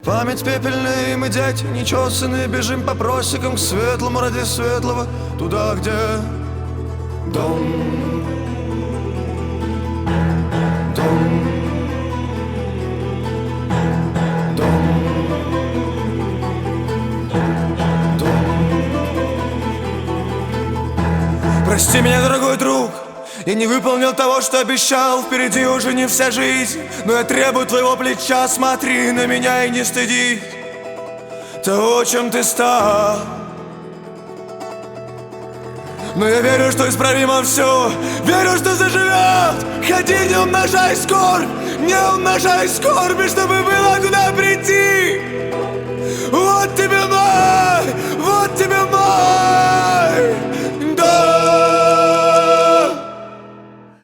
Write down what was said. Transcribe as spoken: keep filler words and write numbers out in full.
Память пепельная, и мы, дети, нечесанные, бежим по просекам к светлому ради светлого, туда, где дом, дом, дом, дом. Прости меня, дорогой друг, я не выполнил того, что обещал. Впереди уже не вся жизнь, но я требую твоего плеча. Смотри на меня и не стыдись того, чем ты стал. Но я верю, что исправимо все, верю, что заживет. Ходи, не умножай скорбь, не умножай скорби, чтобы было куда прийти. Вот тебе мой, вот тебе мой